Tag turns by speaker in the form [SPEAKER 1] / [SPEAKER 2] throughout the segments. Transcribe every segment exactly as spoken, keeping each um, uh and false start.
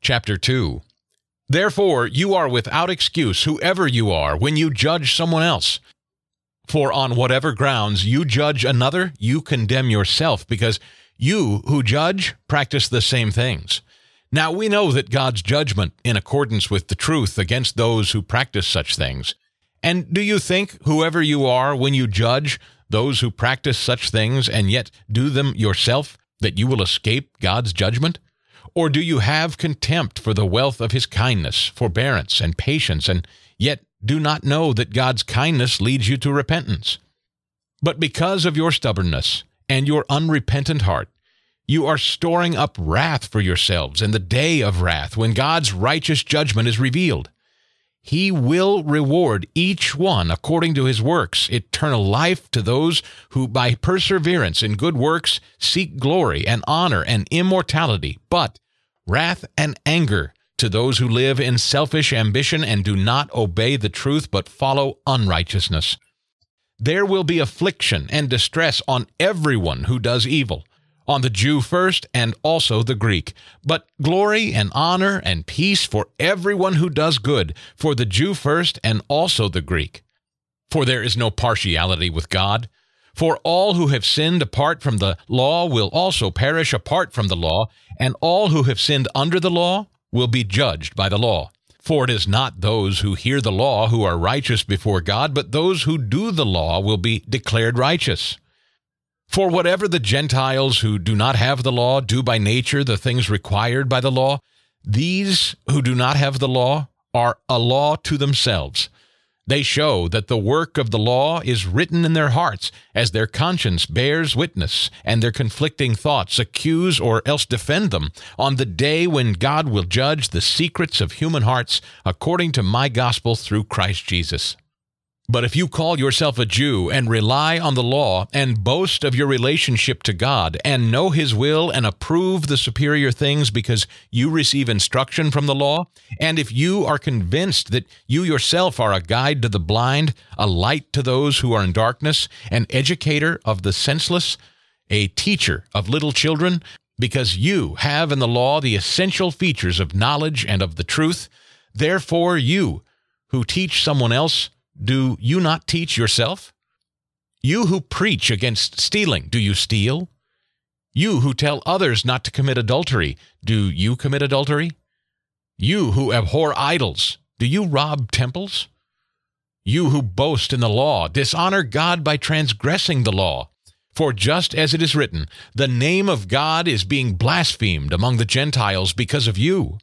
[SPEAKER 1] Chapter two. Therefore you are without excuse, whoever you are, when you judge someone else. For on whatever grounds you judge another, you condemn yourself, because you who judge practice the same things. Now we know that God's judgment in accordance with the truth against those who practice such things. And do you think, whoever you are, when you judge those who practice such things and yet do them yourself, that you will escape God's judgment? Or do you have contempt for the wealth of his kindness, forbearance, and patience, and yet do not know that God's kindness leads you to repentance? But because of your stubbornness and your unrepentant heart, you are storing up wrath for yourselves in the day of wrath, when God's righteous judgment is revealed. He will reward each one according to his works, eternal life to those who by perseverance in good works seek glory and honor and immortality, but wrath and anger to those who live in selfish ambition and do not obey the truth but follow unrighteousness. There will be affliction and distress on everyone who does evil, on the Jew first and also the Greek, but glory and honor and peace for everyone who does good, for the Jew first and also the Greek. For there is no partiality with God. For all who have sinned apart from the law will also perish apart from the law, and all who have sinned under the law will be judged by the law. For it is not those who hear the law who are righteous before God, but those who do the law will be declared righteous. For whatever the Gentiles who do not have the law do by nature the things required by the law, these who do not have the law are a law to themselves. They show that the work of the law is written in their hearts, as their conscience bears witness, and their conflicting thoughts accuse or else defend them on the day when God will judge the secrets of human hearts according to my gospel through Christ Jesus. But if you call yourself a Jew and rely on the law and boast of your relationship to God and know his will and approve the superior things because you receive instruction from the law, and if you are convinced that you yourself are a guide to the blind, a light to those who are in darkness, an educator of the senseless, a teacher of little children, because you have in the law the essential features of knowledge and of the truth, therefore you who teach someone else, do you not teach yourself? You who preach against stealing, do you steal? You who tell others not to commit adultery, do you commit adultery? You who abhor idols, do you rob temples? You who boast in the law, dishonor God by transgressing the law. For just as it is written, the name of God is being blasphemed among the Gentiles because of you.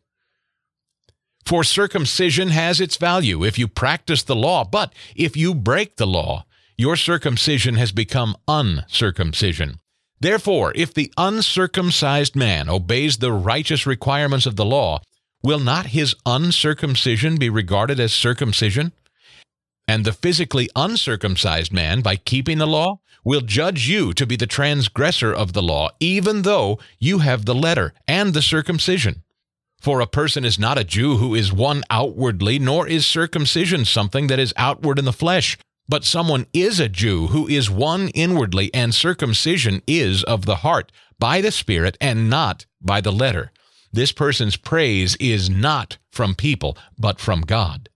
[SPEAKER 1] For circumcision has its value if you practice the law, but if you break the law, your circumcision has become uncircumcision. Therefore, if the uncircumcised man obeys the righteous requirements of the law, will not his uncircumcision be regarded as circumcision? And the physically uncircumcised man, by keeping the law, will judge you to be the transgressor of the law, even though you have the letter and the circumcision. For a person is not a Jew who is one outwardly, nor is circumcision something that is outward in the flesh. But someone is a Jew who is one inwardly, and circumcision is of the heart, by the Spirit, and not by the letter. This person's praise is not from people, but from God.